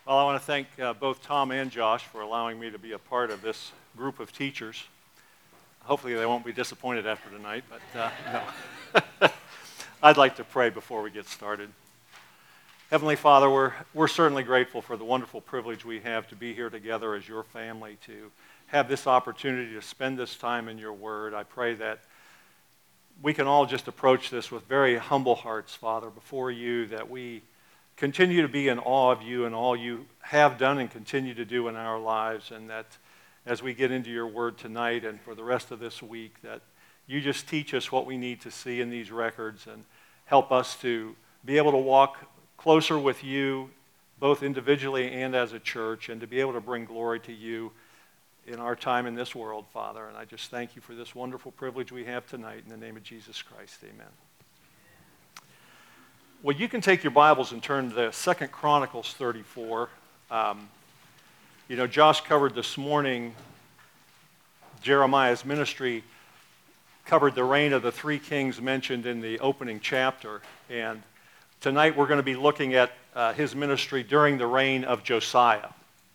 Well, I want to thank both Tom and Josh for allowing me to be a part of this group of teachers. Hopefully they won't be disappointed after tonight, but no. I'd like to pray before we get started. Heavenly Father, we're certainly grateful for the wonderful privilege we have to be here together as your family, to have this opportunity to spend this time in your word. I pray that we can all just approach this with very humble hearts, Father, before you, that we continue to be in awe of you and all you have done and continue to do in our lives, and that as we get into your word tonight and for the rest of this week, that you just teach us what we need to see in these records and help us to be able to walk closer with you, both individually and as a church, and to be able to bring glory to you in our time in this world, Father. And I just thank you for this wonderful privilege we have tonight. In the name of Jesus Christ, amen. Well, you can take your Bibles and turn to 2 Chronicles 34. Josh covered this morning Jeremiah's ministry, covered the reign of the three kings mentioned in the opening chapter. And tonight we're going to be looking at his ministry during the reign of Josiah.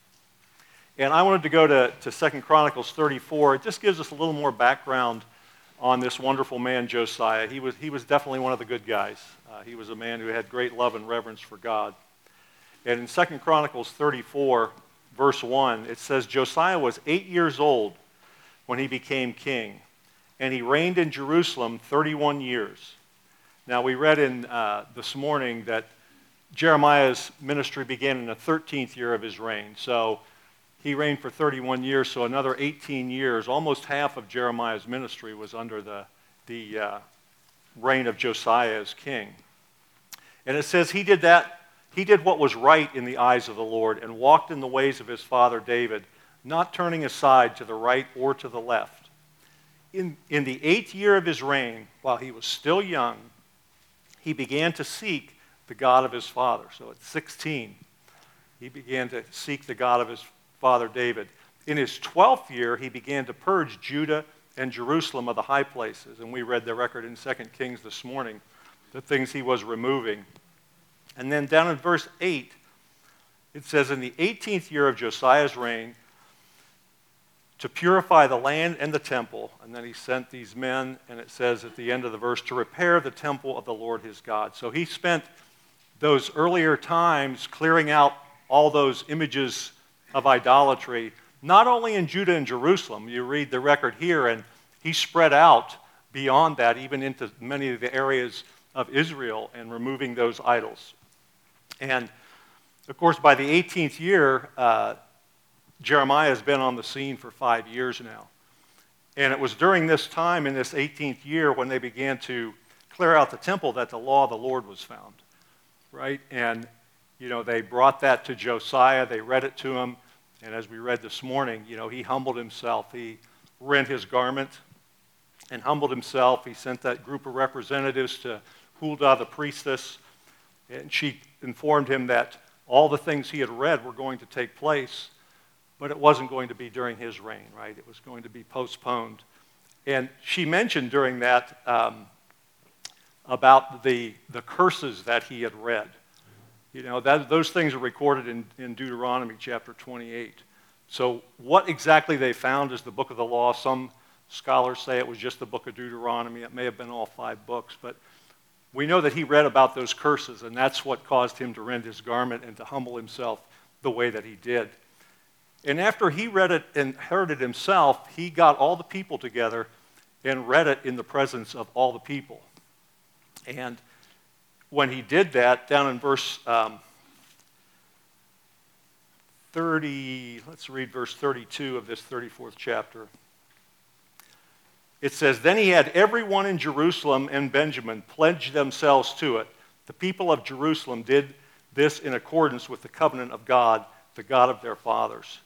And I wanted to go to 2 Chronicles 34. It just gives us a little more background on this wonderful man, Josiah. He was definitely one of the good guys. He was a man who had great love and reverence for God. And in 2 Chronicles 34, verse 1, it says, Josiah was 8 years old when he became king, and he reigned in Jerusalem 31 years. Now, we read in this morning that Jeremiah's ministry began in the 13th year of his reign. So he reigned for 31 years, so another 18 years. Almost half of Jeremiah's ministry was under the reign of Josiah as king. And it says he did what was right in the eyes of the Lord and walked in the ways of his father David, not turning aside to the right or to the left. In the 8th year of his reign, while he was still young, he began to seek the God of his father. So at 16, he began to seek the God of his father David. In his 12th year, he began to purge Judah and Jerusalem of the high places. And we read the record in 2 Kings this morning, the things he was removing. And then down in verse 8, it says, in the 18th year of Josiah's reign, to purify the land and the temple. And then he sent these men, and it says at the end of the verse, to repair the temple of the Lord his God. So he spent those earlier times clearing out all those images of idolatry, not only in Judah and Jerusalem. You read the record here, and he spread out beyond that, even into many of the areas of Israel, and removing those idols. And, of course, by the 18th year, Jeremiah has been on the scene for 5 years now. And it was during this time, in this 18th year, when they began to clear out the temple, that the law of the Lord was found, right? And, they brought that to Josiah. They read it to him. And as we read this morning, he humbled himself. He rent his garment and humbled himself. He sent that group of representatives to Huldah, the priestess, and she informed him that all the things he had read were going to take place, but it wasn't going to be during his reign, right? It was going to be postponed. And she mentioned during that about the curses that he had read. Those things are recorded in Deuteronomy chapter 28. So what exactly they found is the book of the law. Some scholars say it was just the book of Deuteronomy. It may have been all 5 books, but we know that he read about those curses, and that's what caused him to rend his garment and to humble himself the way that he did. And after he read it and heard it himself, he got all the people together and read it in the presence of all the people. And when he did that, down in verse 30, let's read verse 32 of this 34th chapter. It says, then he had everyone in Jerusalem and Benjamin pledge themselves to it. The people of Jerusalem did this in accordance with the covenant of God, the God of their fathers.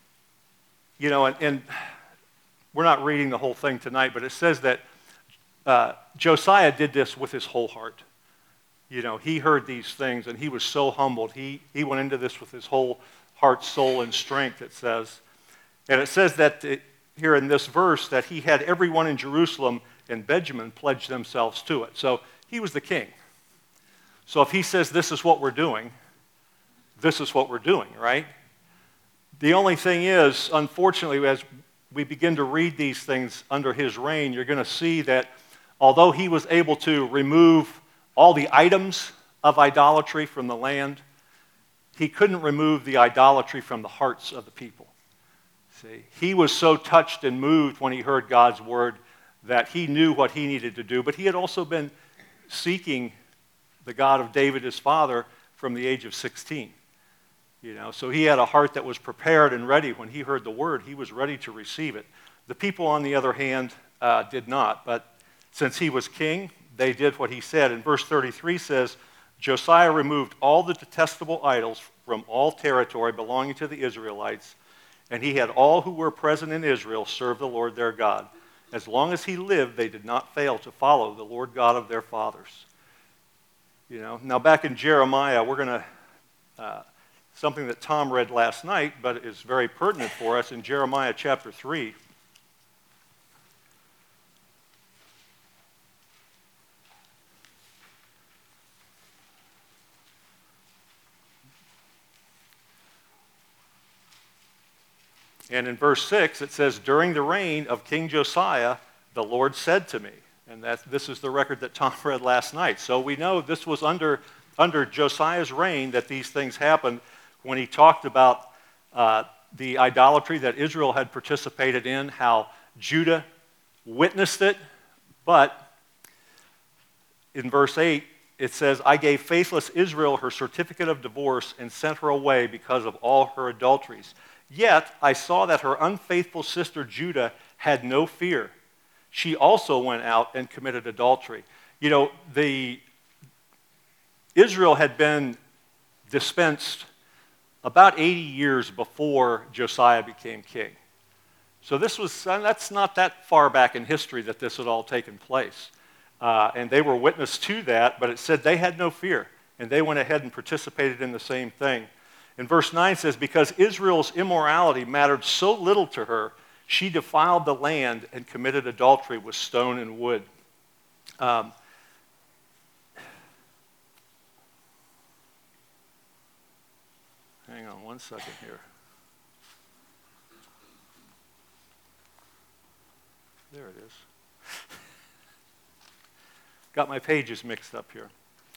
And we're not reading the whole thing tonight, but it says that Josiah did this with his whole heart. He heard these things, and he was so humbled. He went into this with his whole heart, soul, and strength, it says. And it says that here in this verse that he had everyone in Jerusalem and Benjamin pledge themselves to it. So he was the king. So if he says this is what we're doing, this is what we're doing, right? The only thing is, unfortunately, as we begin to read these things under his reign, you're going to see that although he was able to remove all the items of idolatry from the land, he couldn't remove the idolatry from the hearts of the people. See, he was so touched and moved when he heard God's word that he knew what he needed to do, but he had also been seeking the God of David, his father, from the age of 16. So he had a heart that was prepared and ready. When he heard the word, he was ready to receive it. The people, on the other hand, did not. But since he was king, they did what he said. And verse 33 says, Josiah removed all the detestable idols from all territory belonging to the Israelites, and he had all who were present in Israel serve the Lord their God. As long as he lived, they did not fail to follow the Lord God of their fathers. Now back in Jeremiah, we're going to... something that Tom read last night, but is very pertinent for us in Jeremiah chapter 3. And in verse 6, it says, during the reign of King Josiah, the Lord said to me. And this is the record that Tom read last night. So we know this was under Josiah's reign that these things happened, when he talked about the idolatry that Israel had participated in, how Judah witnessed it. But in verse 8, it says, I gave faithless Israel her certificate of divorce and sent her away because of all her adulteries. Yet I saw that her unfaithful sister Judah had no fear. She also went out and committed adultery. Israel had been dispensed about 80 years before Josiah became king. So that's not that far back in history that this had all taken place. And they were witness to that, but it said they had no fear, and they went ahead and participated in the same thing. And verse 9 says, because Israel's immorality mattered so little to her, she defiled the land and committed adultery with stone and wood. Hang on one second here. There it is. Got my pages mixed up here.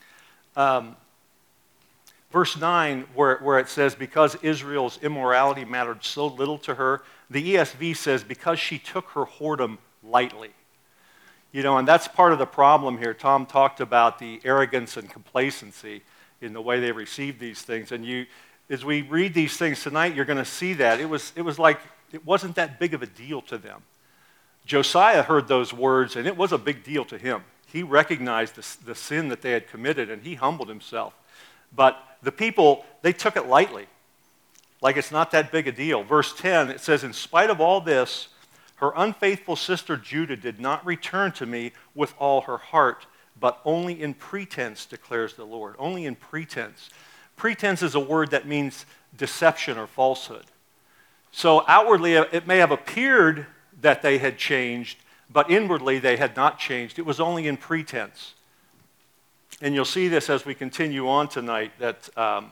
Verse 9, where it says, because Israel's immorality mattered so little to her, the ESV says, because she took her whoredom lightly. And that's part of the problem here. Tom talked about the arrogance and complacency in the way they received these things. And as we read these things tonight, you're going to see that. It was like it wasn't that big of a deal to them. Josiah heard those words, and it was a big deal to him. He recognized the sin that they had committed, and he humbled himself. But the people, they took it lightly, like it's not that big a deal. Verse 10, it says, in spite of all this, her unfaithful sister Judah did not return to me with all her heart, but only in pretense, declares the Lord. Only in pretense. Pretense is a word that means deception or falsehood. So outwardly, it may have appeared that they had changed, but inwardly they had not changed. It was only in pretense. And you'll see this as we continue on tonight, that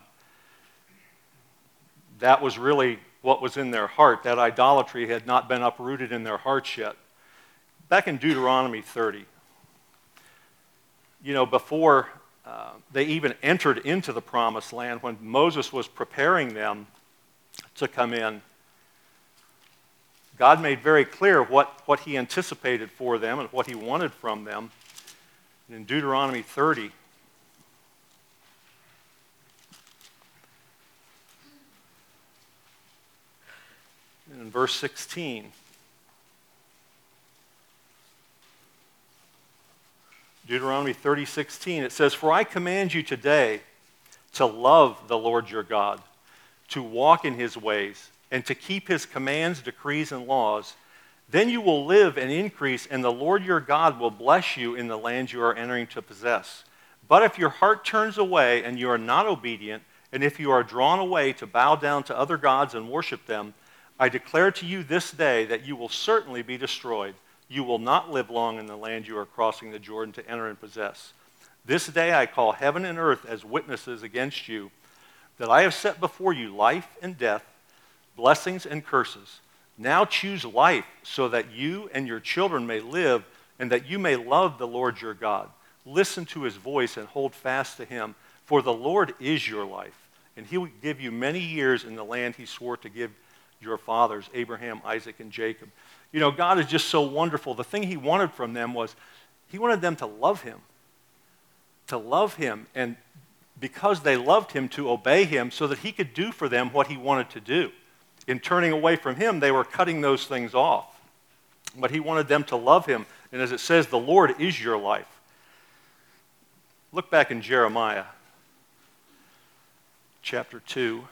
that was really what was in their heart. That idolatry had not been uprooted in their hearts yet. Back in Deuteronomy 30, before they even entered into the promised land, when Moses was preparing them to come in, God made very clear what he anticipated for them and what he wanted from them. In Deuteronomy 30, in verse 16, Deuteronomy 30:16, it says, for I command you today to love the Lord your God, to walk in his ways, and to keep his commands, decrees, and laws. Then you will live and increase, and the Lord your God will bless you in the land you are entering to possess. But if your heart turns away and you are not obedient, and if you are drawn away to bow down to other gods and worship them, I declare to you this day that you will certainly be destroyed. You will not live long in the land you are crossing the Jordan to enter and possess. This day I call heaven and earth as witnesses against you, that I have set before you life and death, blessings and curses. Now choose life so that you and your children may live and that you may love the Lord your God. Listen to his voice and hold fast to him, for the Lord is your life, and he will give you many years in the land he swore to give your fathers, Abraham, Isaac, and Jacob. You know, God is just so wonderful. The thing he wanted from them was he wanted them to love him. To love him, and because they loved him, to obey him so that he could do for them what he wanted to do. In turning away from him, they were cutting those things off. But he wanted them to love him, and as it says, the Lord is your life. Look back in Jeremiah chapter 2.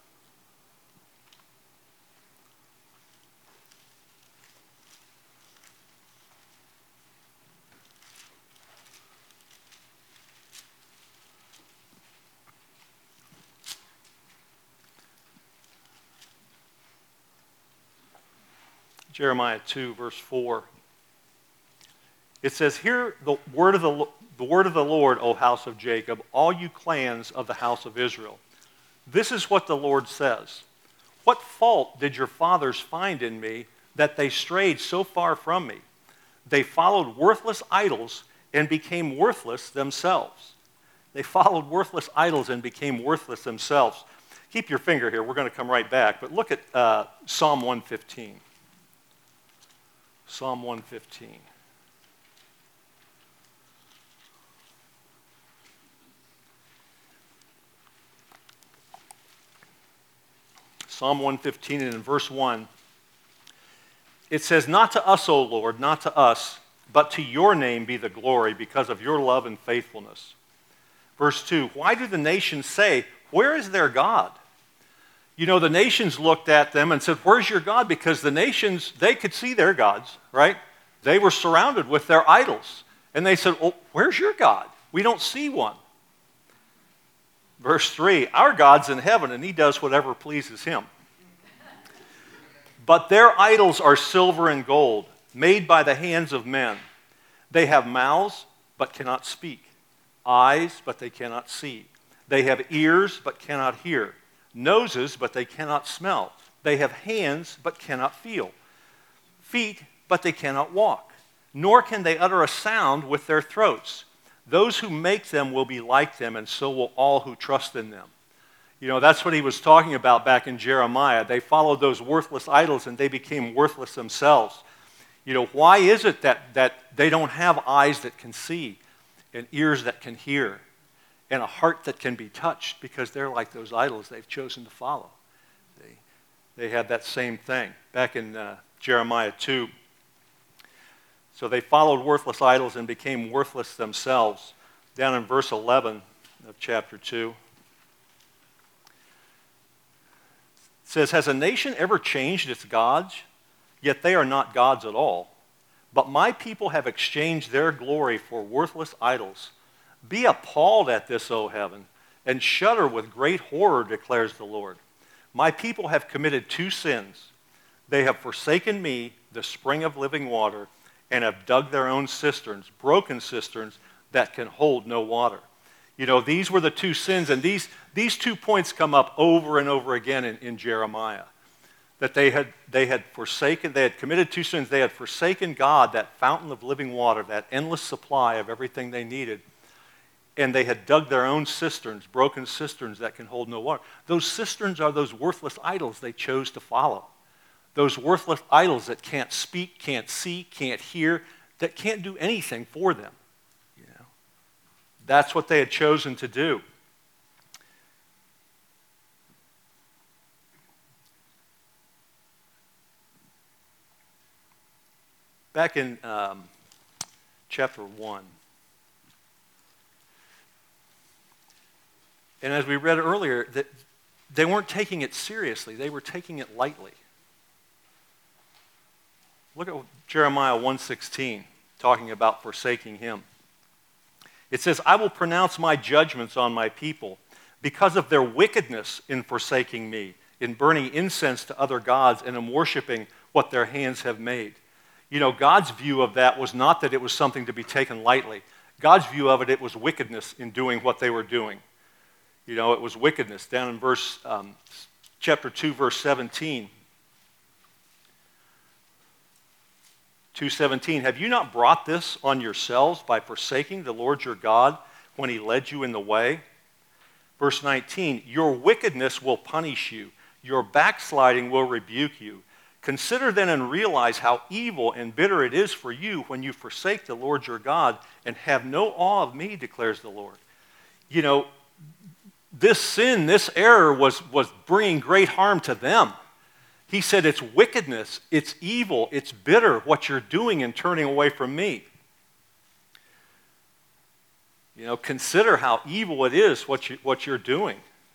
Jeremiah 2, verse 4. It says, "Hear the word of the Lord, O house of Jacob, all you clans of the house of Israel. This is what the Lord says. What fault did your fathers find in me that they strayed so far from me? They followed worthless idols and became worthless themselves." They followed worthless idols and became worthless themselves. Keep your finger here. We're going to come right back. But look at Psalm 115. Psalm 115. Psalm 115, and in verse 1, it says, "Not to us, O Lord, not to us, but to your name be the glory because of your love and faithfulness." Verse 2, "Why do the nations say, where is their God?" You know, the nations looked at them and said, "Where's your God?" Because the nations, they could see their gods, right? They were surrounded with their idols. And they said, "Oh, where's your God? We don't see one." Verse 3, "Our God's in heaven, and he does whatever pleases him. But their idols are silver and gold, made by the hands of men. They have mouths, but cannot speak, eyes, but they cannot see. They have ears, but cannot hear, noses, but they cannot smell. They have hands, but cannot feel, feet, but they cannot walk, nor can they utter a sound with their throats. Those who make them will be like them, and so will all who trust in them." You know, that's what he was talking about back in Jeremiah. They followed those worthless idols, and they became worthless themselves. You know, why is it that they don't have eyes that can see, and ears that can hear, and a heart that can be touched? Because they're like those idols they've chosen to follow. They had that same thing back in Jeremiah 2. So they followed worthless idols and became worthless themselves. Down in verse 11 of chapter 2. It says, "Has a nation ever changed its gods? Yet they are not gods at all. But my people have exchanged their glory for worthless idols. Be appalled at this, O heaven, and shudder with great horror, declares the Lord. My people have committed two sins. They have forsaken me, the spring of living water, and have dug their own cisterns, broken cisterns that can hold no water." You know, these were the two sins, and these 2 points come up over and over again in Jeremiah. That they had committed two sins. They had forsaken God, that fountain of living water, that endless supply of everything they needed. And they had dug their own cisterns, broken cisterns that can hold no water. Those cisterns are those worthless idols they chose to follow. Those worthless idols that can't speak, can't see, can't hear, that can't do anything for them. You know, that's what they had chosen to do. Back in chapter 1, and as we read earlier, that they weren't taking it seriously. They were taking it lightly. Look at Jeremiah 1:16, talking about forsaking him. It says, "I will pronounce my judgments on my people because of their wickedness in forsaking me, in burning incense to other gods, and in worshiping what their hands have made." You know, God's view of that was not that it was something to be taken lightly. God's view of it, it was wickedness in doing what they were doing. It was wickedness. Down in chapter 2, verse 17. 2:17, have you not brought this on yourselves by forsaking the Lord your God when he led you in the way? Verse 19, your wickedness will punish you. Your backsliding will rebuke you. Consider then and realize how evil and bitter it is for you when you forsake the Lord your God and have no awe of me, declares the Lord. This sin, this error was bringing great harm to them. He said, it's wickedness, it's evil, it's bitter what you're doing and turning away from me. Consider how evil it is what you're doing.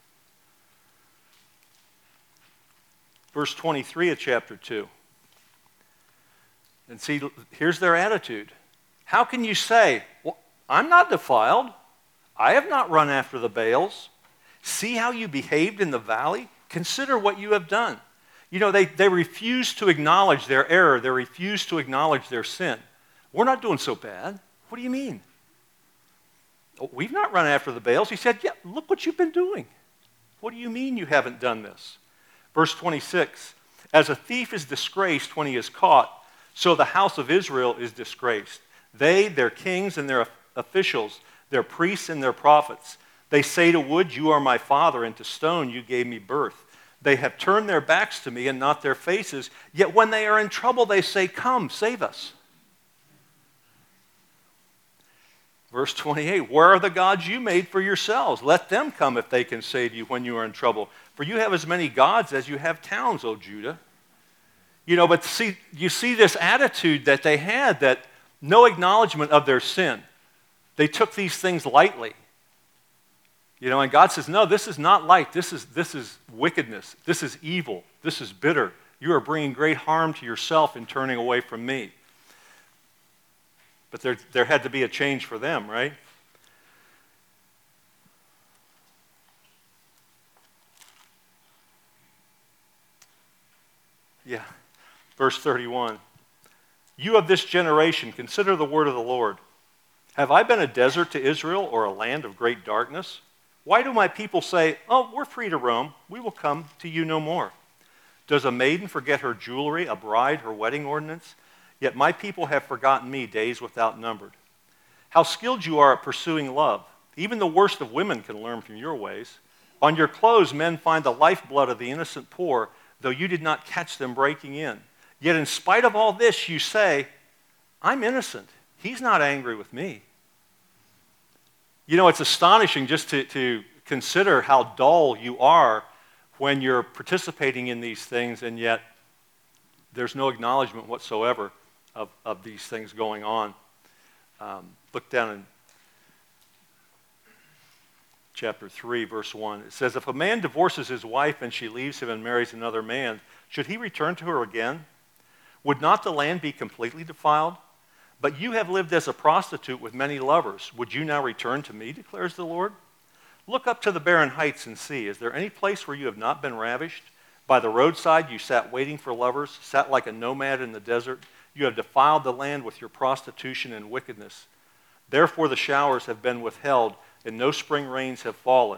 Verse 23 of chapter 2. And see, here's their attitude. How can you say, well, I'm not defiled. I have not run after the Baals. See how you behaved in the valley? Consider what you have done. They refuse to acknowledge their error. They refuse to acknowledge their sin. We're not doing so bad. What do you mean? We've not run after the Baals. He said, yeah, look what you've been doing. What do you mean you haven't done this? Verse 26, as a thief is disgraced when he is caught, so the house of Israel is disgraced. They, their kings and their officials, their priests and their prophets, they say to wood, you are my father, and to stone you gave me birth. They have turned their backs to me and not their faces, yet when they are in trouble they say, come, save us. Verse 28, where are the gods you made for yourselves? Let them come if they can save you when you are in trouble. For you have as many gods as you have towns, O Judah. But you see this attitude that they had, that no acknowledgement of their sin. They took these things lightly. And God says, no, this is not light. This is wickedness. This is evil. This is bitter. You are bringing great harm to yourself in turning away from me. But there had to be a change for them, right? Yeah. Verse 31. You of this generation, consider the word of the Lord. Have I been a desert to Israel or a land of great darkness? Why do my people say, oh, we're free to roam. We will come to you no more. Does a maiden forget her jewelry, a bride her wedding ornaments? Yet my people have forgotten me days without numbered. How skilled you are at pursuing love. Even the worst of women can learn from your ways. On your clothes men find the lifeblood of the innocent poor, though you did not catch them breaking in. Yet in spite of all this you say, I'm innocent. He's not angry with me. It's astonishing just to consider how dull you are when you're participating in these things, and yet there's no acknowledgement whatsoever of these things going on. Look down in chapter 3, verse 1. It says, if a man divorces his wife and she leaves him and marries another man, should he return to her again? Would not the land be completely defiled? But you have lived as a prostitute with many lovers. Would you now return to me, declares the Lord? Look up to the barren heights and see. Is there any place where you have not been ravished? By the roadside you sat waiting for lovers, sat like a nomad in the desert. You have defiled the land with your prostitution and wickedness. Therefore the showers have been withheld, and no spring rains have fallen.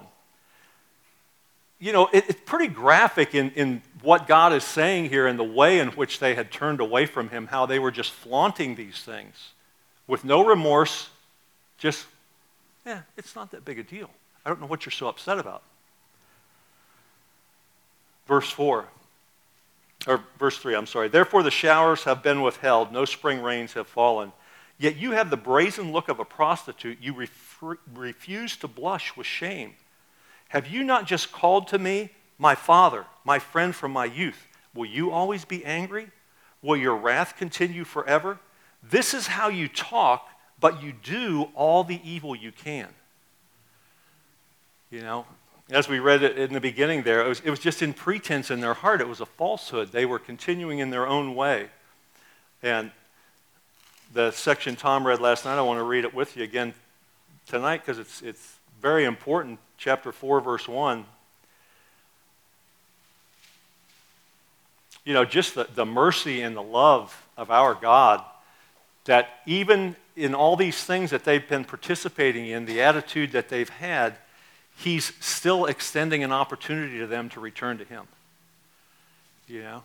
It's pretty graphic in what God is saying here and the way in which they had turned away from him, how they were just flaunting these things with no remorse, just, it's not that big a deal. I don't know what you're so upset about. Verse 3, Therefore the showers have been withheld, no spring rains have fallen. Yet you have the brazen look of a prostitute. You refuse to blush with shame. Have you not just called to me, my father, my friend from my youth? Will you always be angry? Will your wrath continue forever? This is how you talk, but you do all the evil you can. As we read it in the beginning there, it was just in pretense in their heart. It was a falsehood. They were continuing in their own way. And the section Tom read last night, I want to read it with you again tonight because it's very important. Chapter 4, verse 1. Just the mercy and the love of our God, that even in all these things that they've been participating in, the attitude that they've had, he's still extending an opportunity to them to return to him. You know?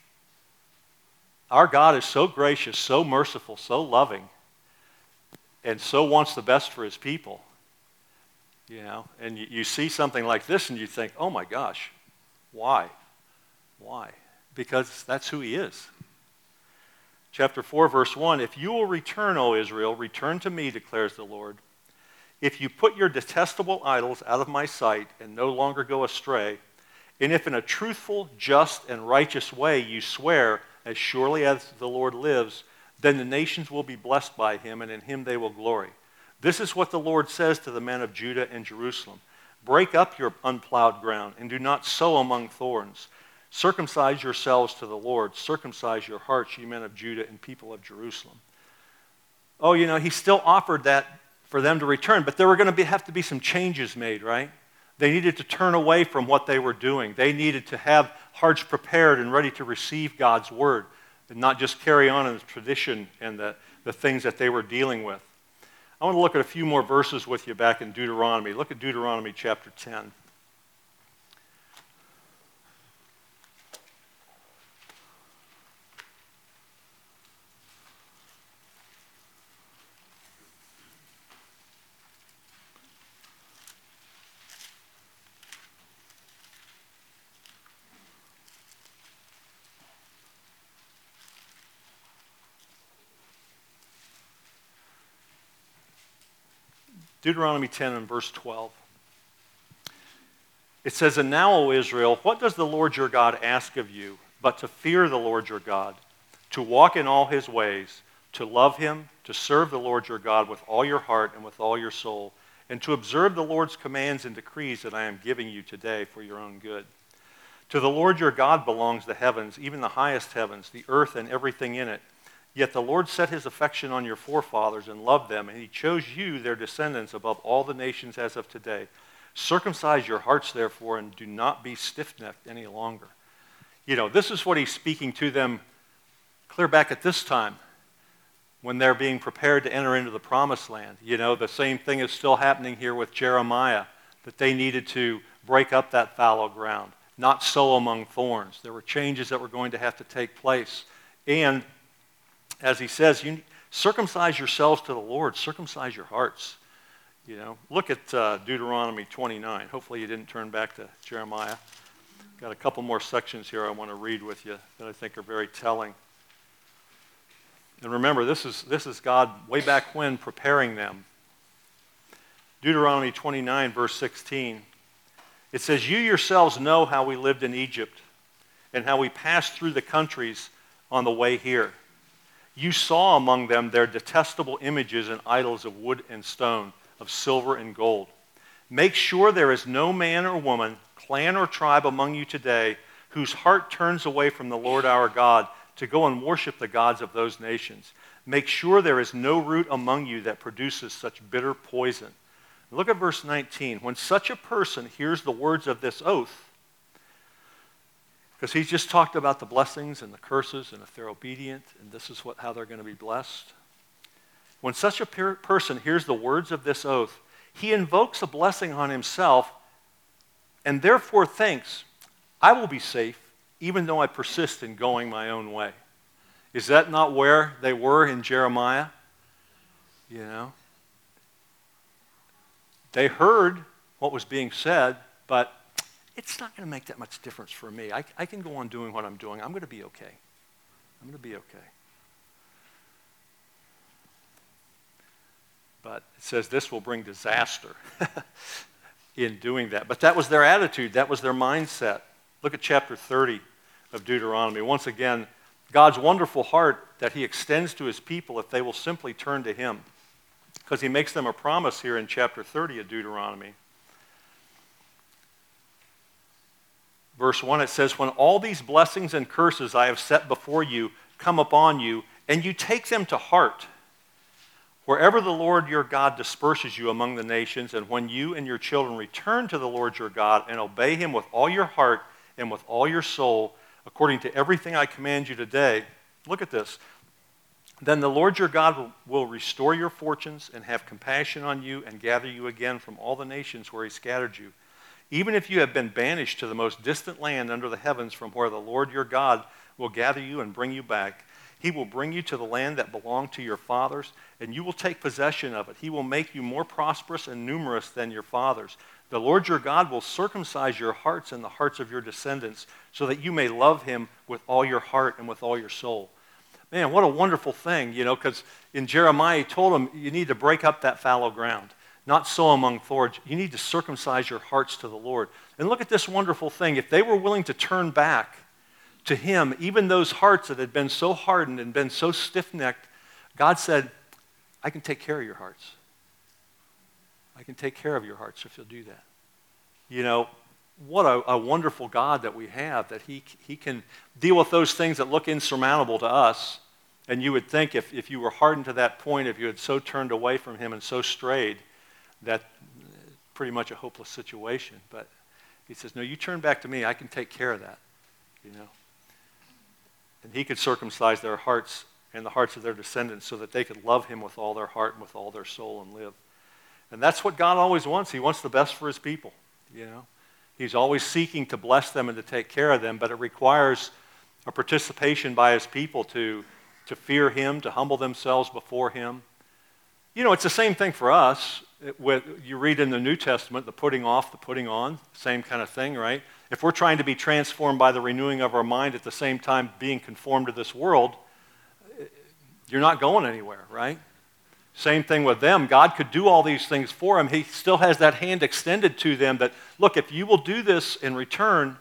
Our God is so gracious, so merciful, so loving, and so wants the best for his people. You know? And you see something like this and you think, oh my gosh, why? Why? Because that's who he is. Chapter 4, verse 1, if you will return, O Israel, return to me, declares the Lord. If you put your detestable idols out of my sight and no longer go astray, and if in a truthful, just, and righteous way you swear, as surely as the Lord lives, then the nations will be blessed by him, and in him they will glory. This is what the Lord says to the men of Judah and Jerusalem. Break up your unplowed ground, and do not sow among thorns. Circumcise yourselves to the Lord. Circumcise your hearts, ye men of Judah and people of Jerusalem. Oh, you know, he still offered that for them to return, but there were going to have to be some changes made, right? They needed to turn away from what they were doing. They needed to have hearts prepared and ready to receive God's word and not just carry on in the tradition and the things that they were dealing with. I want to look at a few more verses with you back in Deuteronomy. Look at Deuteronomy chapter 10. Deuteronomy 10 and verse 12. It says, and now, O Israel, what does the Lord your God ask of you but to fear the Lord your God, to walk in all his ways, to love him, to serve the Lord your God with all your heart and with all your soul, and to observe the Lord's commands and decrees that I am giving you today for your own good. To the Lord your God belongs the heavens, even the highest heavens, the earth and everything in it. Yet the Lord set his affection on your forefathers and loved them, and he chose you, their descendants, above all the nations as of today. Circumcise your hearts, therefore, and do not be stiff-necked any longer. You know, this is what he's speaking to them clear back at this time when they're being prepared to enter into the promised land. You know, the same thing is still happening here with Jeremiah, that they needed to break up that fallow ground, not sow among thorns. There were changes that were going to have to take place. And as he says, you circumcise yourselves to the Lord, circumcise your hearts. You know, look at Deuteronomy 29. Hopefully you didn't turn back to Jeremiah. Got a couple more sections here I want to read with you that I think are very telling. And remember, this is God way back when preparing them. Deuteronomy 29, verse 16. It says, you yourselves know how we lived in Egypt and how we passed through the countries on the way here. You saw among them their detestable images and idols of wood and stone, of silver and gold. Make sure there is no man or woman, clan or tribe among you today whose heart turns away from the Lord our God to go and worship the gods of those nations. Make sure there is no root among you that produces such bitter poison. Look at verse 19. When such a person hears the words of this oath, because he's just talked about the blessings and the curses, and if they're obedient, and this is how they're going to be blessed. When such a person hears the words of this oath, he invokes a blessing on himself and therefore thinks, I will be safe even though I persist in going my own way. Is that not where they were in Jeremiah? You know? They heard what was being said, but it's not going to make that much difference for me. I can go on doing what I'm doing. I'm going to be okay. I'm going to be okay. But it says this will bring disaster in doing that. But that was their attitude. That was their mindset. Look at chapter 30 of Deuteronomy. Once again, God's wonderful heart that he extends to his people if they will simply turn to him. Because he makes them a promise here in chapter 30 of Deuteronomy. Verse 1, it says, when all these blessings and curses I have set before you come upon you, and you take them to heart, wherever the Lord your God disperses you among the nations, and when you and your children return to the Lord your God and obey him with all your heart and with all your soul, according to everything I command you today, look at this, Then the Lord your God will restore your fortunes and have compassion on you and gather you again from all the nations where he scattered you. Even if you have been banished to the most distant land under the heavens from where the Lord your God will gather you and bring you back, he will bring you to the land that belonged to your fathers, and you will take possession of it. He will make you more prosperous and numerous than your fathers. The Lord your God will circumcise your hearts and the hearts of your descendants, so that you may love him with all your heart and with all your soul. Man, what a wonderful thing, because in Jeremiah he told them, you need to break up that fallow ground, not sow among thorns. You need to circumcise your hearts to the Lord. And look at this wonderful thing. If they were willing to turn back to him, even those hearts that had been so hardened and been so stiff-necked, God said, I can take care of your hearts. I can take care of your hearts if you'll do that. What a wonderful God that we have, that he can deal with those things that look insurmountable to us. And you would think if you were hardened to that point, if you had so turned away from him and so strayed, that pretty much a hopeless situation. But he says, no, you turn back to me, I can take care of that. And he could circumcise their hearts and the hearts of their descendants so that they could love him with all their heart and with all their soul and live. And that's what God always wants. He wants the best for his people, He's always seeking to bless them and to take care of them, but it requires a participation by his people to fear him, to humble themselves before him. It's the same thing for us. You read in the New Testament, the putting off, the putting on, same kind of thing, right? If we're trying to be transformed by the renewing of our mind at the same time being conformed to this world, you're not going anywhere, right? Same thing with them. God could do all these things for them. He still has that hand extended to them that, look, if you will do this in return,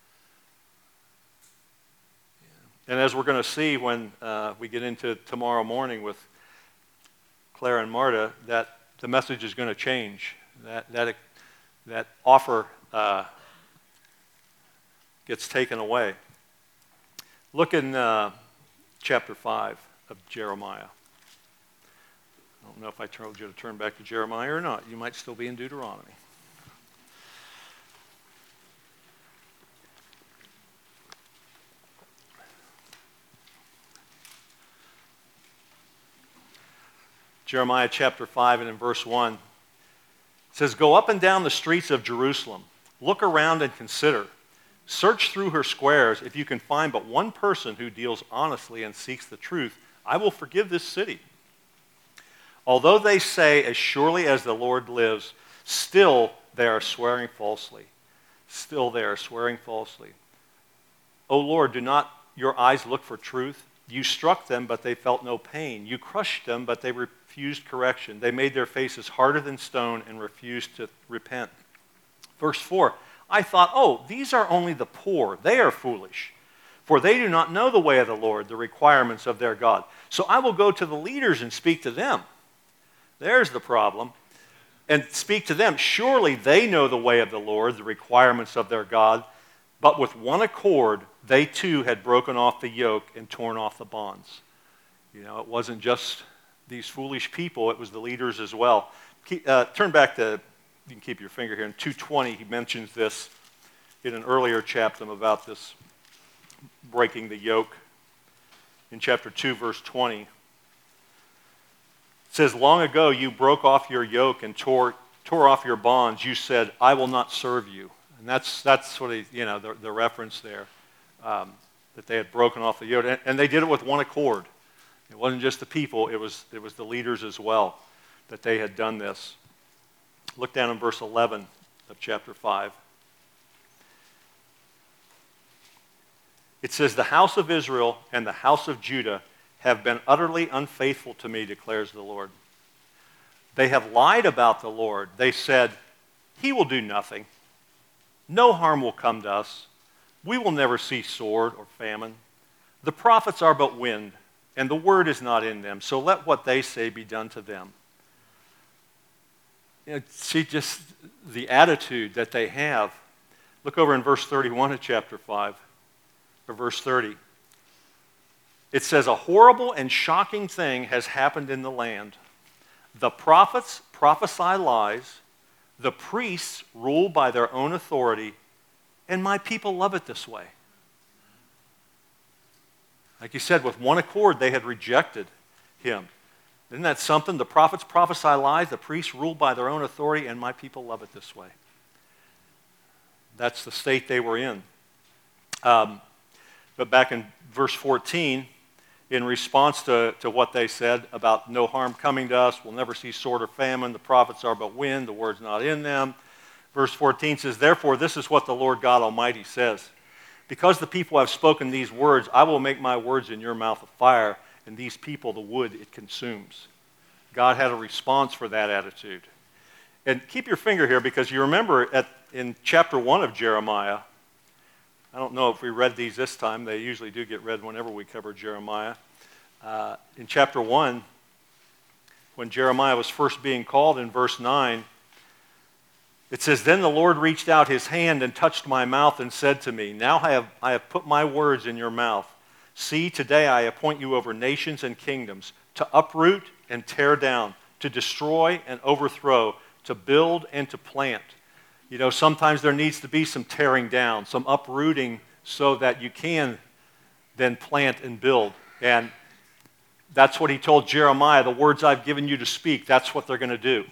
and as we're going to see when we get into tomorrow morning with Claire and Marta, that the message is going to change. That offer gets taken away. Look in chapter 5 of Jeremiah. I don't know if I told you to turn back to Jeremiah or not. You might still be in Deuteronomy. Jeremiah chapter 5 and in verse 1, it says, go up and down the streets of Jerusalem. Look around and consider. Search through her squares. If you can find but one person who deals honestly and seeks the truth, I will forgive this city. Although they say, as surely as the Lord lives, still they are swearing falsely. Still they are swearing falsely. O Lord, do not your eyes look for truth? You struck them, but they felt no pain. You crushed them, but they refused correction. They made their faces harder than stone and refused to repent. Verse 4, I thought, these are only the poor. They are foolish, for they do not know the way of the Lord, the requirements of their God. So I will go to the leaders and speak to them. There's the problem. And speak to them. Surely they know the way of the Lord, the requirements of their God. But with one accord, they too had broken off the yoke and torn off the bonds. It wasn't just these foolish people, it was the leaders as well. Turn back to, you can keep your finger here, in 2:20, he mentions this in an earlier chapter about this breaking the yoke. In chapter 2, verse 20, it says, long ago you broke off your yoke and tore off your bonds. You said, I will not serve you. And that's sort of, the reference there, that they had broken off the yoke. And they did it with one accord. It wasn't just the people, it was the leaders as well, that they had done this. Look down in verse 11 of chapter 5. It says, the house of Israel and the house of Judah have been utterly unfaithful to me, declares the Lord. They have lied about the Lord. They said, he will do nothing. No harm will come to us. We will never see sword or famine. The prophets are but wind, and the word is not in them. So let what they say be done to them. See just the attitude that they have. Look over in verse 31 of chapter 5, or verse 30. It says, a horrible and shocking thing has happened in the land. The prophets prophesy lies. The priests rule by their own authority. And my people love it this way. Like you said, with one accord, they had rejected him. Isn't that something? The prophets prophesy lies, the priests rule by their own authority, and my people love it this way. That's the state they were in. But back in verse 14, in response to what they said about no harm coming to us, we'll never see sword or famine, the prophets are but wind, the word's not in them. Verse 14 says, therefore, this is what the Lord God Almighty says. Because the people have spoken these words, I will make my words in your mouth a fire, and these people the wood it consumes. God had a response for that attitude. And keep your finger here, because you remember in chapter 1 of Jeremiah, I don't know if we read these this time. They usually do get read whenever we cover Jeremiah. In chapter 1, when Jeremiah was first being called in verse 9, it says, then the Lord reached out his hand and touched my mouth and said to me, now I have put my words in your mouth. See, today I appoint you over nations and kingdoms, to uproot and tear down, to destroy and overthrow, to build and to plant. You know, sometimes there needs to be some tearing down, some uprooting, so that you can then plant and build. And that's what he told Jeremiah, the words I've given you to speak, that's what they're going to do.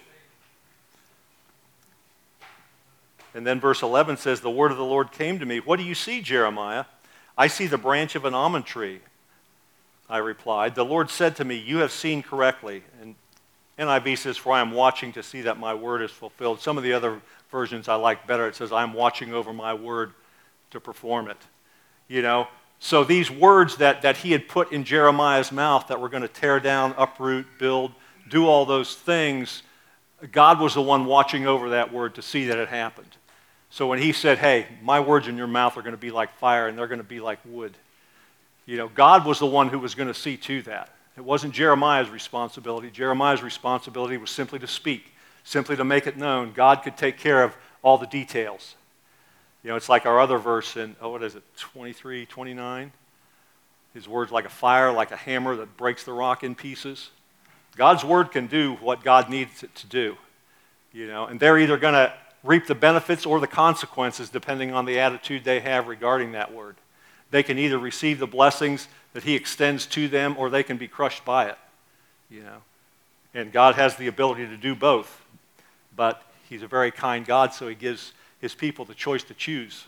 And then verse 11 says, the word of the Lord came to me. What do you see, Jeremiah? I see the branch of an almond tree. I replied. The Lord said to me, you have seen correctly. And NIV says, for I am watching to see that my word is fulfilled. Some of the other versions I like better. It says, I am watching over my word to perform it. You know, so these words that he had put in Jeremiah's mouth that were going to tear down, uproot, build, do all those things, God was the one watching over that word to see that it happened. So when he said, hey, my words in your mouth are going to be like fire and they're going to be like wood, you know, God was the one who was going to see to that. It wasn't Jeremiah's responsibility. Jeremiah's responsibility was simply to speak, simply to make it known. God could take care of all the details. You know, it's like our other verse in, 23, 29? His word's like a fire, like a hammer that breaks the rock in pieces. God's word can do what God needs it to do. You know, and they're either going to reap the benefits or the consequences depending on the attitude they have regarding that word. They can either receive the blessings that he extends to them or they can be crushed by it. You know, and God has the ability to do both. But he's a very kind God, so he gives his people the choice to choose.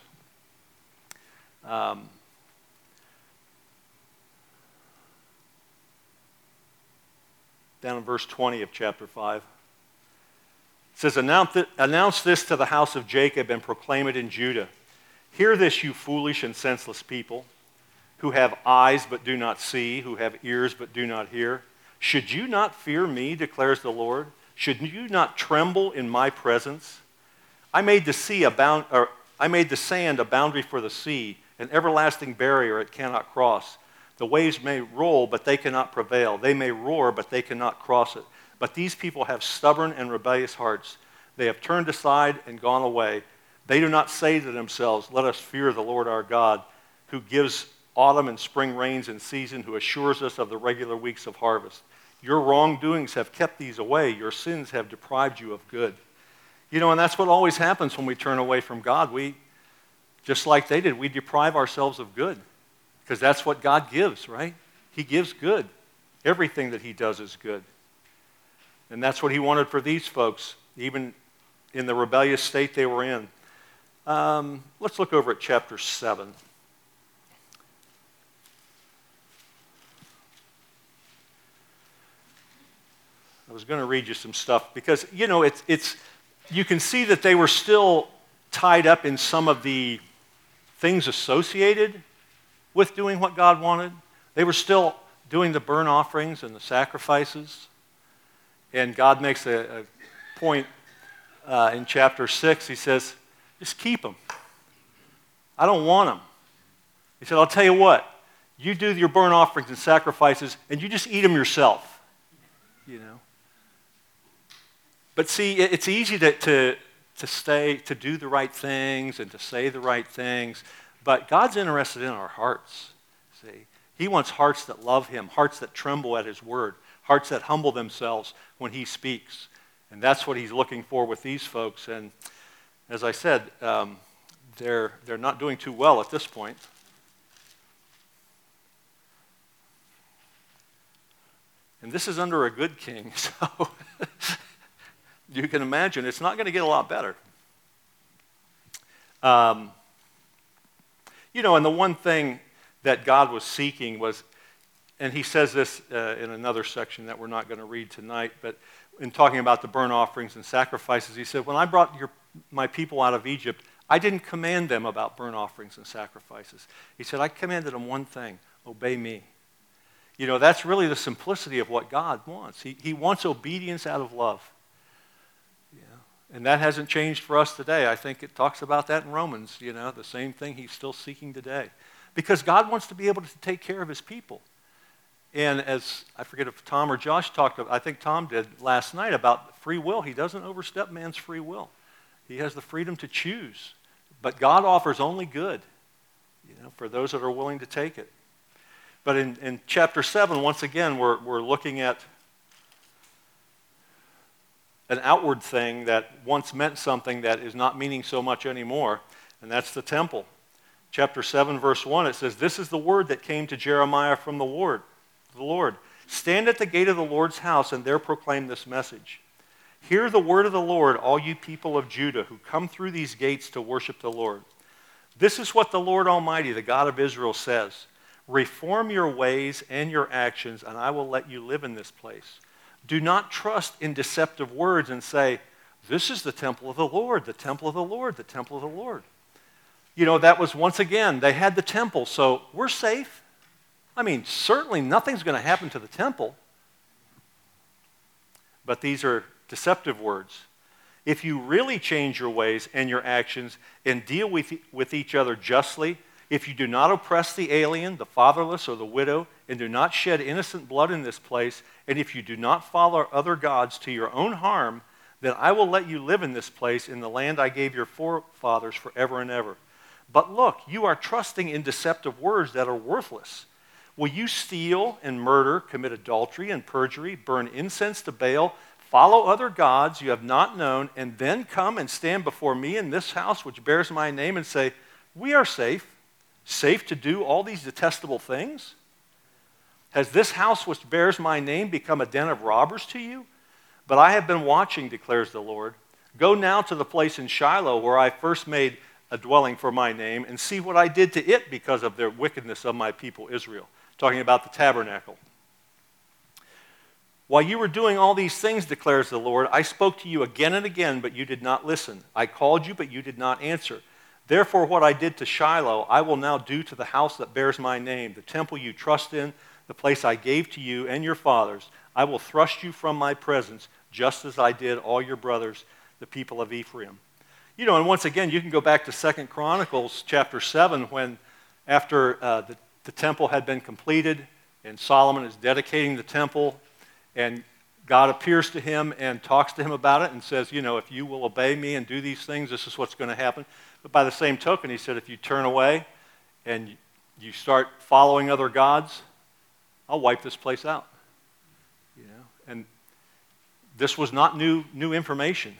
Down in verse 20 of chapter 5. It says, announce this to the house of Jacob and proclaim it in Judah. Hear this, you foolish and senseless people, who have eyes but do not see, who have ears but do not hear. Should you not fear me, declares the Lord? Should you not tremble in my presence? I made the sand a boundary for the sea, an everlasting barrier it cannot cross. The waves may roll, but they cannot prevail. They may roar, but they cannot cross it. But these people have stubborn and rebellious hearts. They have turned aside and gone away. They do not say to themselves, let us fear the Lord our God, who gives autumn and spring rains in season, who assures us of the regular weeks of harvest. Your wrongdoings have kept these away. Your sins have deprived you of good. You know, and that's what always happens when we turn away from God. We, just like they did, we deprive ourselves of good. Because that's what God gives, right? He gives good. Everything that he does is good. And that's what he wanted for these folks, even in the rebellious state they were in. Let's look over at chapter 7. I was going to read you some stuff because, you know, it's you can see that they were still tied up in some of the things associated with doing what God wanted. They were still doing the burnt offerings and the sacrifices. And God makes a point in chapter 6. He says, just keep them. I don't want them. He said, I'll tell you what. You do your burnt offerings and sacrifices, and you just eat them yourself. You know. But see, it's easy to do the right things and to say the right things. But God's interested in our hearts, see. He wants hearts that love him, hearts that tremble at his word, hearts that humble themselves when he speaks. And that's what he's looking for with these folks. And as I said, they're not doing too well at this point. And this is under a good king, so you can imagine it's not going to get a lot better. And the one thing that God was seeking was, and he says this in another section that we're not going to read tonight, but in talking about the burnt offerings and sacrifices, he said, when I brought my people out of Egypt, I didn't command them about burnt offerings and sacrifices. He said, I commanded them one thing, obey me. That's really the simplicity of what God wants. He wants obedience out of love. And that hasn't changed for us today. I think it talks about that in Romans, the same thing he's still seeking today. Because God wants to be able to take care of his people. And as, I forget if Tom or Josh talked about, I think Tom did last night about free will. He doesn't overstep man's free will. He has the freedom to choose. But God offers only good, for those that are willing to take it. But in chapter 7, once again, we're looking at an outward thing that once meant something that is not meaning so much anymore, and that's the temple. Chapter 7, verse 1, it says, this is the word that came to Jeremiah from the Lord. Stand at the gate of the Lord's house and there proclaim this message. Hear the word of the Lord, all you people of Judah who come through these gates to worship the Lord. This is what the Lord Almighty, the God of Israel, says. Reform your ways and your actions, and I will let you live in this place. Do not trust in deceptive words and say, this is the temple of the Lord, the temple of the Lord, the temple of the Lord. That was, once again, they had the temple, so we're safe. Certainly nothing's going to happen to the temple. But these are deceptive words. If you really change your ways and your actions and deal with each other justly, if you do not oppress the alien, the fatherless, or the widow, and do not shed innocent blood in this place, and if you do not follow other gods to your own harm, then I will let you live in this place in the land I gave your forefathers forever and ever. But look, you are trusting in deceptive words that are worthless. Will you steal and murder, commit adultery and perjury, burn incense to Baal, follow other gods you have not known, and then come and stand before me in this house which bears my name and say, we are safe to do all these detestable things? Has this house which bears my name become a den of robbers to you? But I have been watching, declares the Lord. Go now to the place in Shiloh where I first made a dwelling for my name, and see what I did to it because of the wickedness of my people Israel. Talking about the tabernacle. While you were doing all these things, declares the Lord, I spoke to you again and again, but you did not listen. I called you, but you did not answer. Therefore, what I did to Shiloh, I will now do to the house that bears my name, the temple you trust in, the place I gave to you and your fathers. I will thrust you from my presence, just as I did all your brothers, the people of Ephraim. And once again, you can go back to 2 Chronicles chapter 7, when after the temple had been completed, and Solomon is dedicating the temple, and God appears to him and talks to him about it and says, if you will obey me and do these things, this is what's going to happen. But by the same token, he said, if you turn away and you start following other gods, I'll wipe this place out. And this was not new information.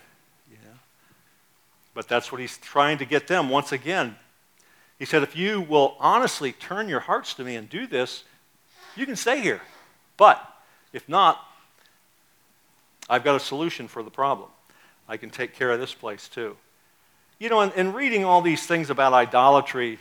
But that's what he's trying to get them once again. He said, if you will honestly turn your hearts to me and do this, you can stay here. But if not, I've got a solution for the problem. I can take care of this place too. In reading all these things about idolatry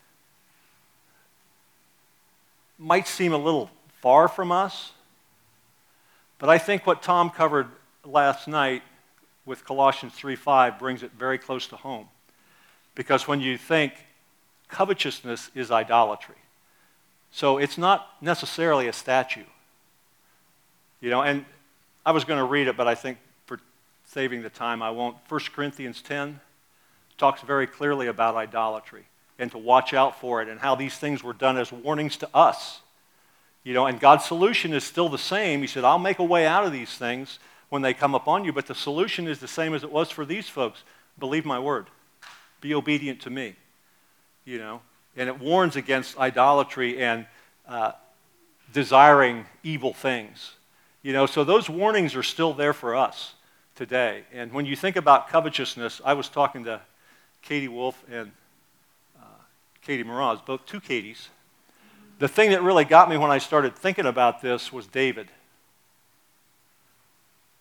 might seem a little far from us, but I think what Tom covered last night with Colossians 3:5 brings it very close to home. Because when you think covetousness is idolatry. So it's not necessarily a statue. And I was going to read it, but I think for saving the time I won't. 1 Corinthians 10 talks very clearly about idolatry and to watch out for it and how these things were done as warnings to us. And God's solution is still the same. He said, I'll make a way out of these things when they come upon you, but the solution is the same as it was for these folks. Believe my word. Be obedient to me. And it warns against idolatry and desiring evil things. So those warnings are still there for us today. And when you think about covetousness, I was talking to Katie Wolf and Katie Mraz, both two Katies. The thing that really got me when I started thinking about this was David.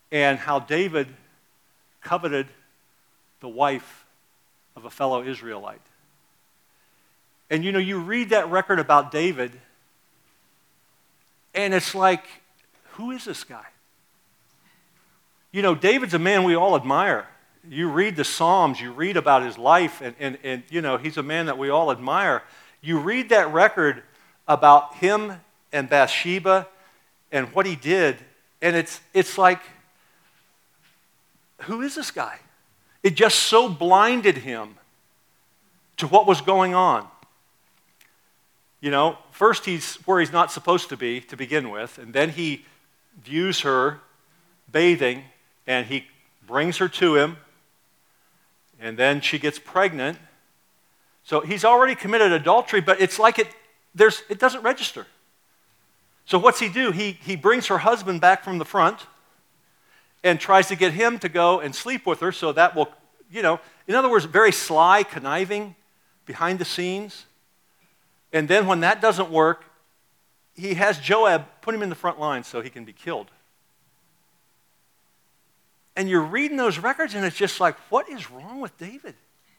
and how David coveted the wife of a fellow Israelite. And you read that record about David, and it's like, who is this guy? David's a man we all admire. You read the Psalms, you read about his life, and he's a man that we all admire. You read that record about him and Bathsheba and what he did, and it's like, who is this guy? It just so blinded him to what was going on. First he's where he's not supposed to be to begin with, and then he views her bathing, and he brings her to him, and then she gets pregnant. So he's already committed adultery, but it's like it doesn't register. So what's he do? He brings her husband back from the front and tries to get him to go and sleep with her, so that will, in other words, very sly, conniving, behind the scenes. And then when that doesn't work, he has Joab put him in the front line so he can be killed. And you're reading those records, and it's just like, what is wrong with David?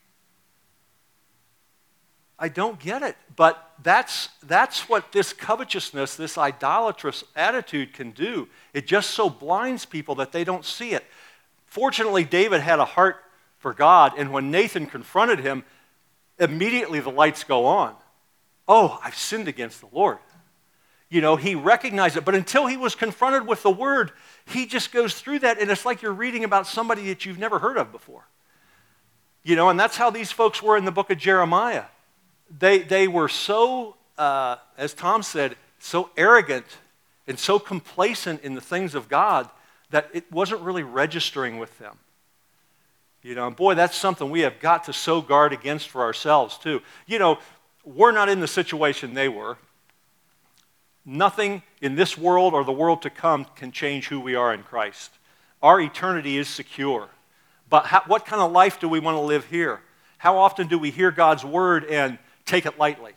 I don't get it. But that's what this covetousness, this idolatrous attitude can do. It just so blinds people that they don't see it. Fortunately, David had a heart for God, and when Nathan confronted him, immediately the lights go on. Oh, I've sinned against the Lord. He recognized it, but until he was confronted with the word, he just goes through that, and it's like you're reading about somebody that you've never heard of before. And that's how these folks were in the book of Jeremiah. They were so, as Tom said, so arrogant and so complacent in the things of God that it wasn't really registering with them. And boy, that's something we have got to so guard against for ourselves too. We're not in the situation they were. Nothing in this world or the world to come can change who we are in Christ. Our eternity is secure. But what kind of life do we want to live here? How often do we hear God's word and take it lightly?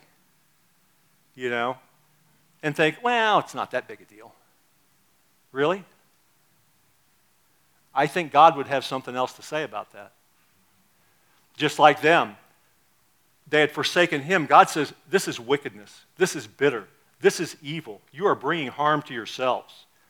And think, well, it's not that big a deal. Really? I think God would have something else to say about that. Just like them. They had forsaken him. God says, this is wickedness. This is bitter. This is evil. You are bringing harm to yourselves.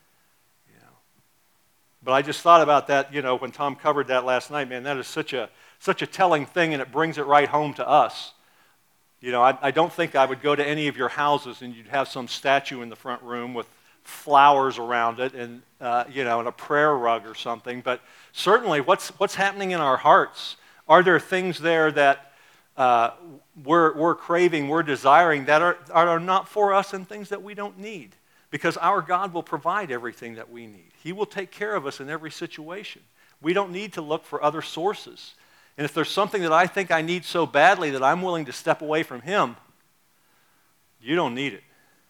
But I just thought about that, when Tom covered that last night. Man, that is such a telling thing, and it brings it right home to us. I don't think I would go to any of your houses and you'd have some statue in the front room with flowers around it and and a prayer rug or something. But certainly, what's happening in our hearts? Are there things there that we're craving, we're desiring that are not for us, and things that we don't need? Because our God will provide everything that we need. He will take care of us in every situation. We don't need to look for other sources. And if there's something that I think I need so badly that I'm willing to step away from him, you don't need it.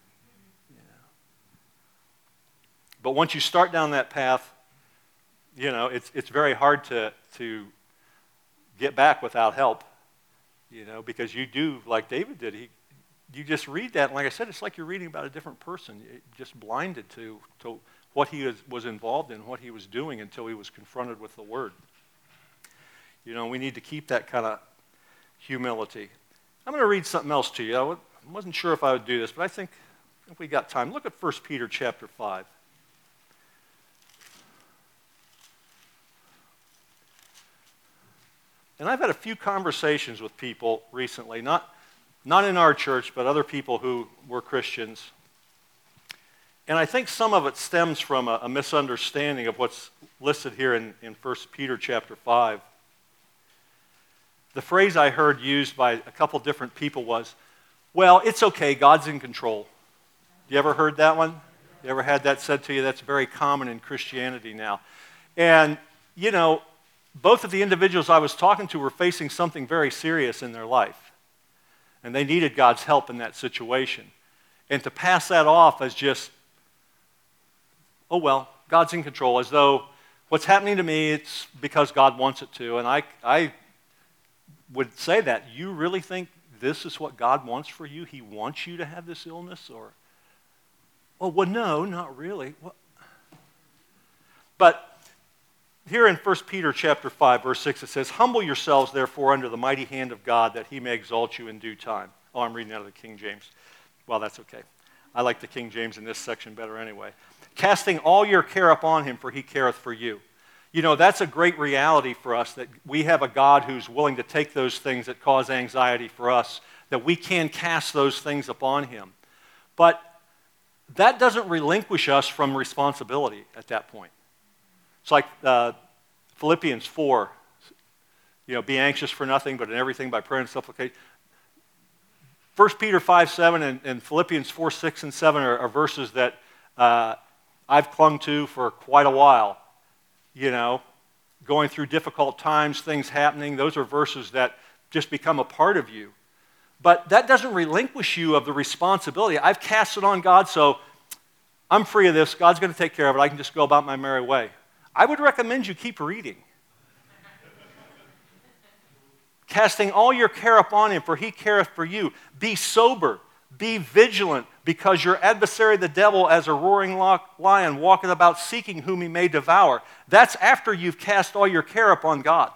But once you start down that path, it's very hard to get back without help. Because you do, like David did, you just read that, and like I said, it's like you're reading about a different person. You're just blinded to what he was involved in, what he was doing until he was confronted with the word. We need to keep that kind of humility. I'm going to read something else to you. I wasn't sure if I would do this, but I think if we got time, look at 1 Peter chapter 5. And I've had a few conversations with people recently, not in our church, but other people who were Christians. And I think some of it stems from a misunderstanding of what's listed here in 1 Peter chapter 5. The phrase I heard used by a couple different people was, well, it's okay, God's in control. You ever heard that one? You ever had that said to you? That's very common in Christianity now. And, both of the individuals I was talking to were facing something very serious in their life. And they needed God's help in that situation. And to pass that off as just, oh well, God's in control, as though what's happening to me, it's because God wants it to. And I would say that. You really think this is what God wants for you? He wants you to have this illness? Or, oh, well, no, not really. What? But here in 1 Peter chapter 5, verse 6, it says, "Humble yourselves, therefore, under the mighty hand of God, that he may exalt you in due time." Oh, I'm reading out of the King James. Well, that's okay. I like the King James in this section better anyway. "Casting all your care upon him, for he careth for you." You know, that's a great reality for us, that we have a God who's willing to take those things that cause anxiety for us, that we can cast those things upon him. But that doesn't relinquish us from responsibility at that point. It's like Philippians 4, be anxious for nothing, but in everything by prayer and supplication. 1 Peter 5, 7 and Philippians 4, 6, and 7 are verses that I've clung to for quite a while. Going through difficult times, things happening, those are verses that just become a part of you. But that doesn't relinquish you of the responsibility. I've cast it on God, so I'm free of this. God's going to take care of it. I can just go about my merry way. I would recommend you keep reading. "Casting all your care upon him, for he careth for you. Be sober, be vigilant, because your adversary the devil, as a roaring lion, walketh about seeking whom he may devour." That's after you've cast all your care upon God.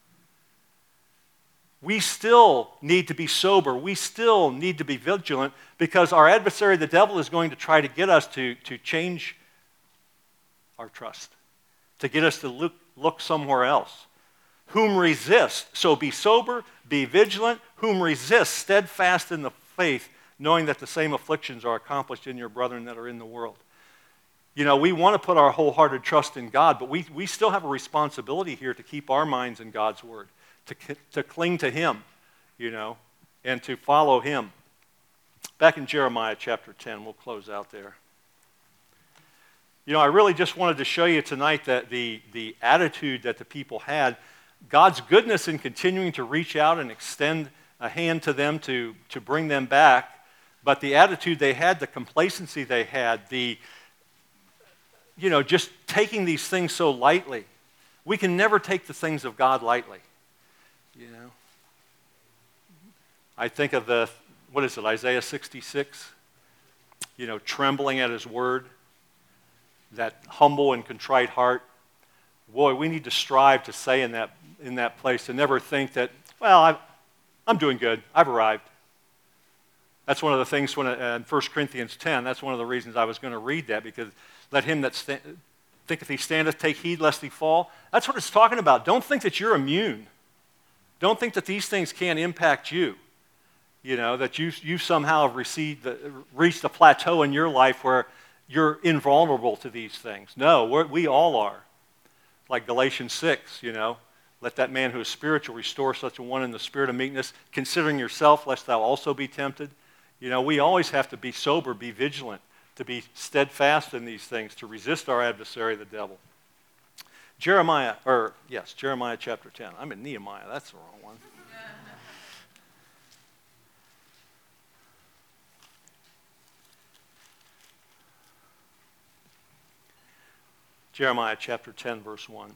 We still need to be sober. We still need to be vigilant, because our adversary the devil is going to try to get us to change our trust, to get us to look somewhere else. "Whom resist," so be sober, be vigilant, "whom resist, steadfast in the faith, knowing that the same afflictions are accomplished in your brethren that are in the world." We want to put our wholehearted trust in God, but we still have a responsibility here to keep our minds in God's word, to cling to him, and to follow him. Back in Jeremiah chapter 10, we'll close out there. I really just wanted to show you tonight that the attitude that the people had, God's goodness in continuing to reach out and extend a hand to them to bring them back, but the attitude they had, the complacency they had, just taking these things so lightly. We can never take the things of God lightly. I think of Isaiah 66? Trembling at his word, that humble and contrite heart. Boy, we need to strive to say in that place, to never think that, well, I'm doing good, I've arrived. That's one of the things in 1 Corinthians 10, that's one of the reasons I was going to read that, because let him that thinketh he standeth take heed lest he fall. That's what it's talking about. Don't think that you're immune. Don't think that these things can't impact you. That you somehow have reached a plateau in your life where you're invulnerable to these things. No, we all are. Like Galatians 6, let that man who is spiritual restore such a one in the spirit of meekness, considering yourself, lest thou also be tempted. We always have to be sober, be vigilant, to be steadfast in these things, to resist our adversary, the devil. Jeremiah chapter 10. I'm in Nehemiah, that's the wrong one. Jeremiah chapter 10, verse 1.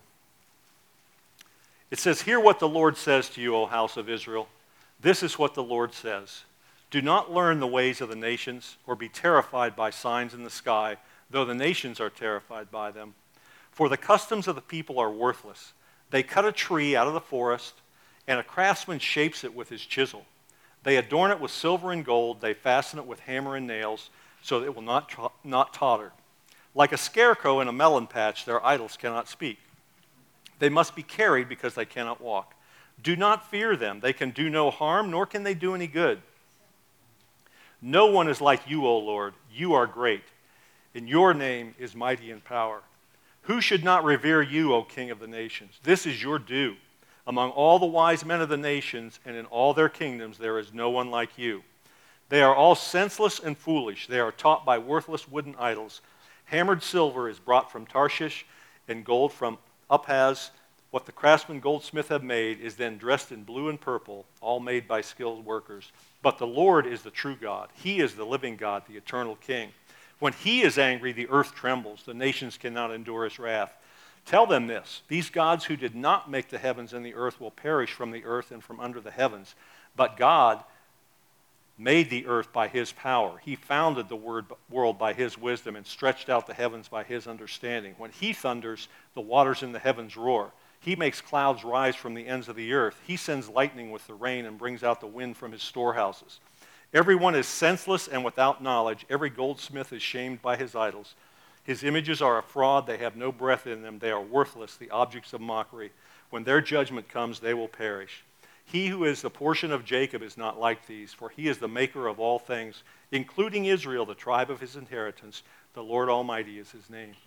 It says, "Hear what the Lord says to you, O house of Israel. This is what the Lord says. Do not learn the ways of the nations, or be terrified by signs in the sky, though the nations are terrified by them. For the customs of the people are worthless. They cut a tree out of the forest, and a craftsman shapes it with his chisel. They adorn it with silver and gold. They fasten it with hammer and nails, so that it will not totter. Like a scarecrow in a melon patch, their idols cannot speak. They must be carried because they cannot walk. Do not fear them. They can do no harm, nor can they do any good. No one is like you, O Lord. You are great, and your name is mighty in power. Who should not revere you, O King of the nations? This is your due. Among all the wise men of the nations and in all their kingdoms, there is no one like you. They are all senseless and foolish. They are taught by worthless wooden idols. Hammered silver is brought from Tarshish, and gold from Uphaz. What the craftsman goldsmith have made is then dressed in blue and purple, all made by skilled workers. But the Lord is the true God. He is the living God, the eternal King. When he is angry, the earth trembles. The nations cannot endure his wrath. Tell them this: these gods who did not make the heavens and the earth will perish from the earth and from under the heavens. But God made the earth by his power. He founded the world by his wisdom and stretched out the heavens by his understanding. When he thunders, the waters in the heavens roar. He makes clouds rise from the ends of the earth. He sends lightning with the rain and brings out the wind from his storehouses. Everyone is senseless and without knowledge. Every goldsmith is shamed by his idols. His images are a fraud. They have no breath in them. They are worthless, the objects of mockery. When their judgment comes, they will perish. He who is the portion of Jacob is not like these, for he is the maker of all things, including Israel, the tribe of his inheritance. The Lord Almighty is his name.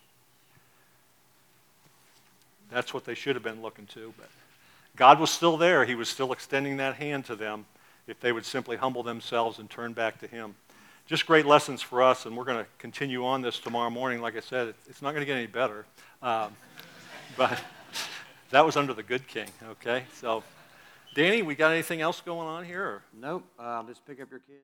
That's what they should have been looking to, but God was still there. He was still extending that hand to them if they would simply humble themselves and turn back to him. Just great lessons for us, and we're going to continue on this tomorrow morning. Like I said, it's not going to get any better, but that was under the good king, okay? So, Danny, we got anything else going on here? Or? Nope. Let's pick up your kids.